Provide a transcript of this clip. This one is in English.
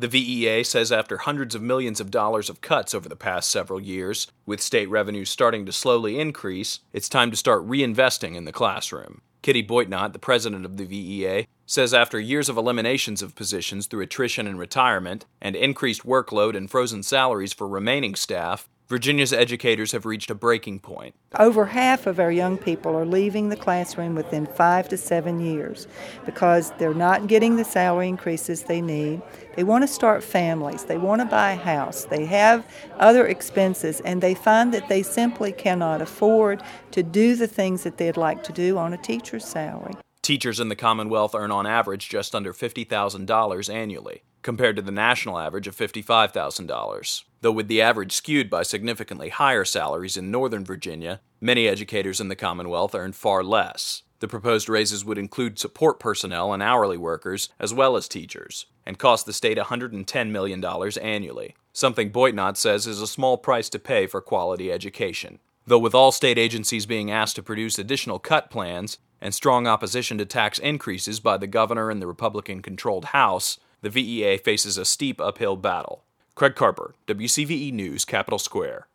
The VEA says after hundreds of millions of dollars of cuts over the past several years, with state revenues starting to slowly increase, it's time to start reinvesting in the classroom. Kitty Boitnott, the president of the VEA, says after years of eliminations of positions through attrition and retirement, and increased workload and frozen salaries for remaining staff, Virginia's educators have reached a breaking point. Over half of our young people are leaving the classroom within 5 to 7 years because they're not getting the salary increases they need. They want to start families. They want to buy a house. They have other expenses, and they find that they simply cannot afford to do the things that they'd like to do on a teacher's salary. Teachers in the Commonwealth earn on average just under $50,000 annually, compared to the national average of $55,000. Though with the average skewed by significantly higher salaries in Northern Virginia, many educators in the Commonwealth earn far less. The proposed raises would include support personnel and hourly workers, as well as teachers, and cost the state $110 million annually, something Boitnott says is a small price to pay for quality education. Though with all state agencies being asked to produce additional cut plans, and strong opposition to tax increases by the governor and the Republican-controlled House, the VEA faces a steep uphill battle. Craig Carper, WCVE News, Capitol Square.